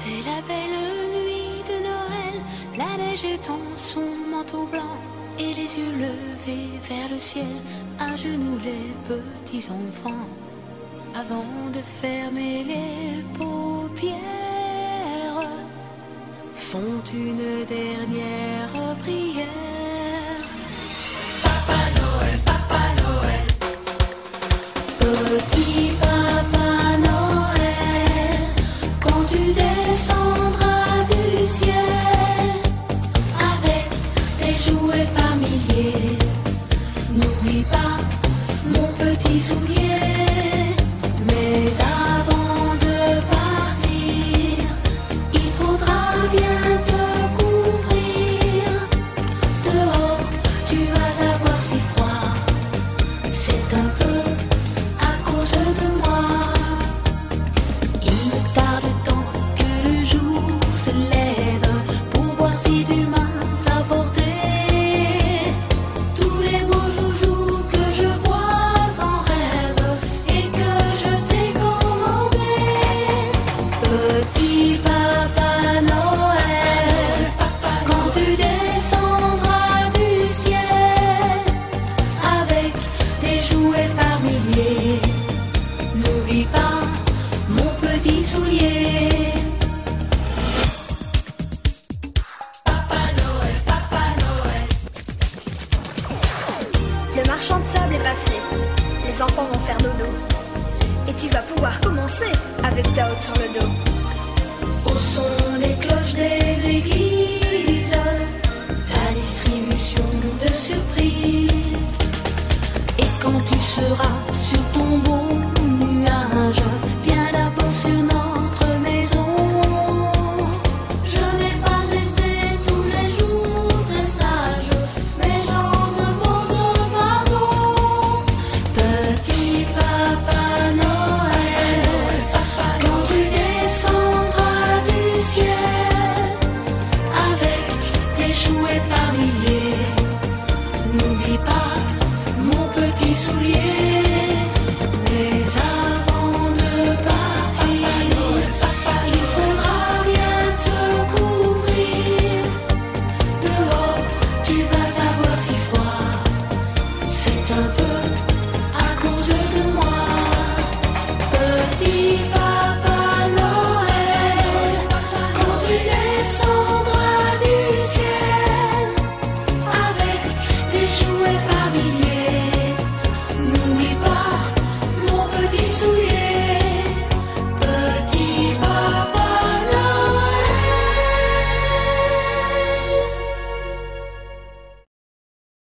C'est la belle nuit de Noël, la neige étend son manteau blanc et les yeux levés vers le ciel, à genoux les petits enfants, avant de fermer les paupières, font une dernière prière. Papa Noël, petit Papa Noël, quand tu descendras du ciel avec tes jouets par milliers, n'oublie pas mon petit soulier. Mais avant de partir, il faudra bien te couvrir. Dehors, tu vas avoir si froid, c'est un peu à cause de moi. Il me tarde tant que le jour se lève pour voir si tu m'as apporté tous les beaux joujoux que je vois en rêve et que je t'ai commandé. Petit Papa Noël, quand tu descendras du ciel avec des jouets par milliers, n'oublie pas mon petit soulier. Le marchand de sable est passé, les enfants vont faire dodo. Et tu vas pouvoir commencer avec ta hotte sur le dos. Au son des cloches des églises, ta distribution de surprises. Et quand tu seras sur ton beau